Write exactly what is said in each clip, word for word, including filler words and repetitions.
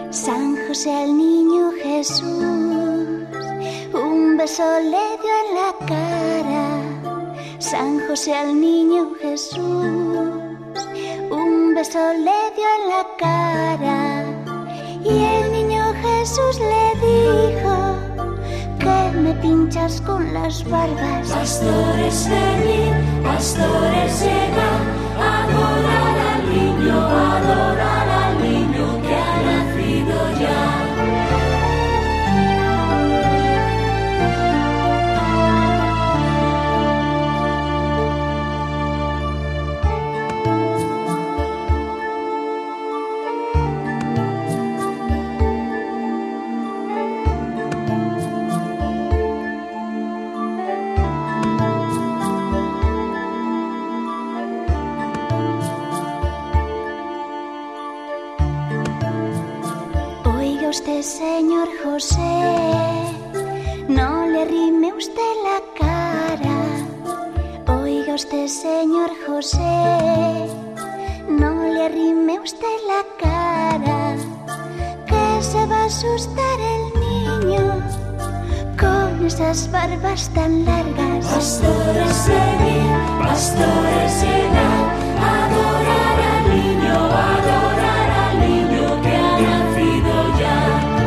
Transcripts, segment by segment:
San José al niño Jesús, un beso le dio en la cara. San José al niño Jesús, un beso le dio en la cara. Y el niño Jesús le dijo: ¿qué me pinchas con las barbas? Pastores, venid, pastores, llegad, adorar al niño, adorar al niño que ha nacido ya. Oiga usted, señor José, no le rime usted la cara. Oiga usted, señor José, no le rime usted la cara, que se va a asustar el niño con esas barbas tan largas. Pastores, venid, pastores, llegad, adorar al niño, adorar al niño que ha nacido ya.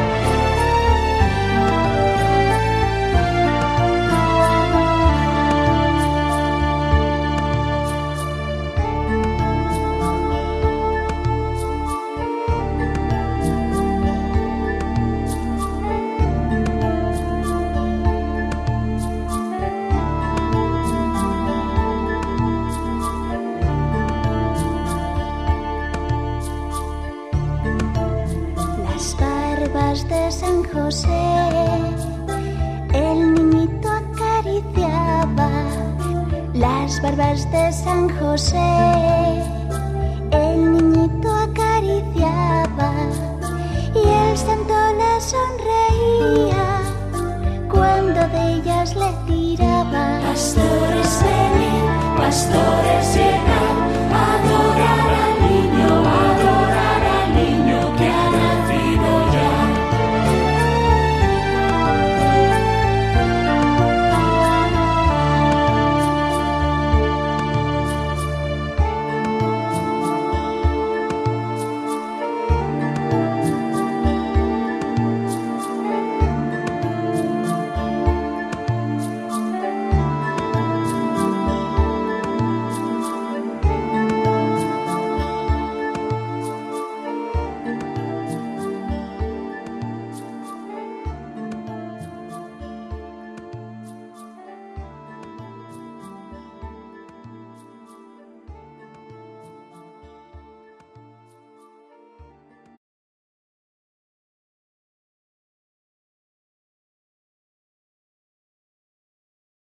De San José, el niñito acariciaba. Las barbas de San José, el niñito acariciaba. Y el santo le sonreía cuando de ellas le tiraba. Pastores, venid, pastores, llegad.